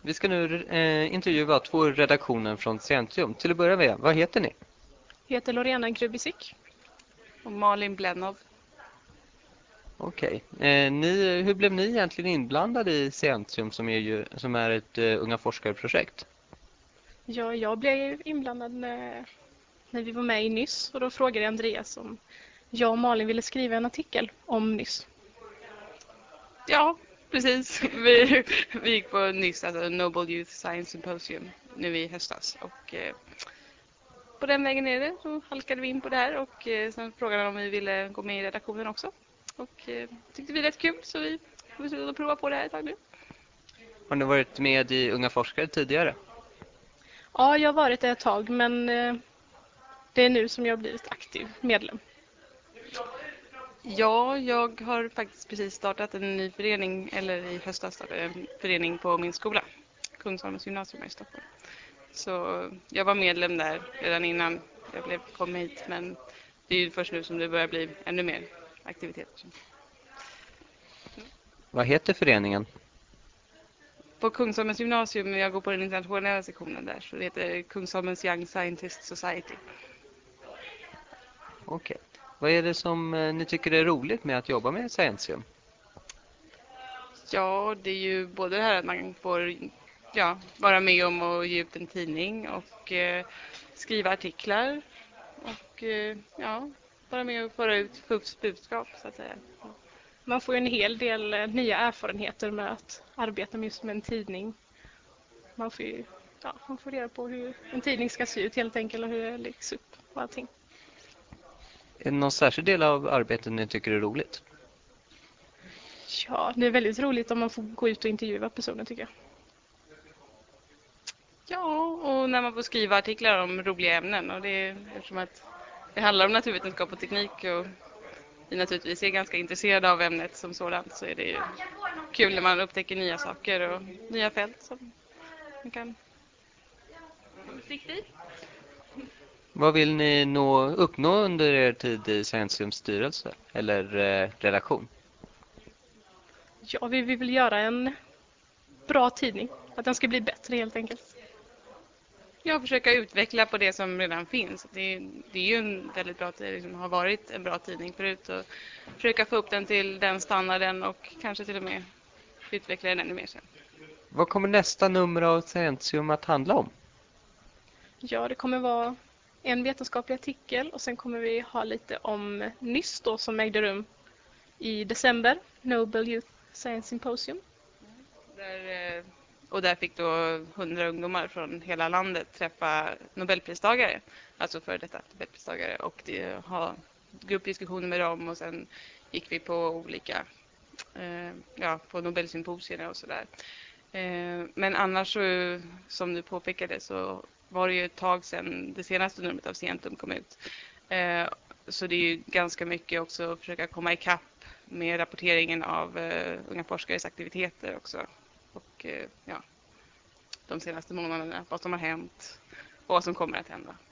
Vi ska nu intervjua två redaktioner från Scientium. Till att börja med, vad heter ni? Jag heter Lorena Grubisic. Och Malin Blenov. Okej. Hur blev ni egentligen inblandade i Scientium som är ett unga forskare-projekt? Ja, jag blev inblandad när vi var med i NYS och då frågade Andreas om jag och Malin ville skriva en artikel om NYS. Ja, precis. Vi gick på NYS, alltså Noble Youth Science Symposium, nu i höstas. Och på den vägen är det så halkade vi in på det här och sen frågade de om vi ville gå med i redaktionen också. Och tyckte vi det rätt kul så vi beslutade att prova på det här ett tag nu. Har ni varit med i Unga forskare tidigare? Ja, jag har varit det ett tag men det är nu som jag har blivit aktiv medlem. Ja, jag har faktiskt precis startat en ny förening, eller i höstas startade en förening på min skola, Kungsholmens gymnasium i Stockholm. Så jag var medlem där redan innan jag kom hit, men det är ju först nu som det börjar bli ännu mer aktivitet. Vad heter föreningen? På Kungsholmens gymnasium, jag går på den internationella sektionen där, så det heter Kungsholmens Young Scientist Society. Okej. Vad är det som ni tycker är roligt med att jobba med Scientium? Ja, det är ju både det här att man får vara med om att ge ut en tidning och skriva artiklar och vara med och föra ut FUFs budskap så att säga. Man får ju en hel del nya erfarenheter med att arbeta med just med en tidning. Man får reda på hur en tidning ska se ut helt enkelt och hur det läggs upp och allting. Är det någon särskild del av arbetet ni tycker är roligt? Ja, det är väldigt roligt om man får gå ut och intervjua personer tycker jag. Ja, och när man får skriva artiklar om roliga ämnen och eftersom att det handlar om naturvetenskap och teknik och vi naturligtvis är ganska intresserade av ämnet som sådant så är det ju kul när man upptäcker nya saker och nya fält som man kan sikta i. Vad vill ni uppnå under er tid i Scientiums styrelse eller redaktion? Ja, vi vill göra en bra tidning. Att den ska bli bättre helt enkelt. Jag försöka utveckla på det som redan finns. Det är ju en väldigt bra tidning som har varit en bra tidning förut och försöka få upp den till den standarden och kanske till och med utveckla den ännu mer sen. Vad kommer nästa nummer av Scientium att handla om? Ja, det kommer vara en vetenskaplig artikel och sen kommer vi ha lite om NYS då som ägde rum i december, Noble Youth Science Symposium. Där fick då 100 ungdomar från hela landet träffa Nobelpristagare, alltså för detta Nobelpristagare och ha gruppdiskussioner med dem och sen gick vi på olika på Nobelsymposierna och sådär. Men annars så, som du påpekade så var det ju ett tag sedan det senaste numret av Scientium kom ut. Så det är ju ganska mycket också att försöka komma ikapp med rapporteringen av unga forskares aktiviteter också. Och de senaste månaderna, vad som har hänt och vad som kommer att hända.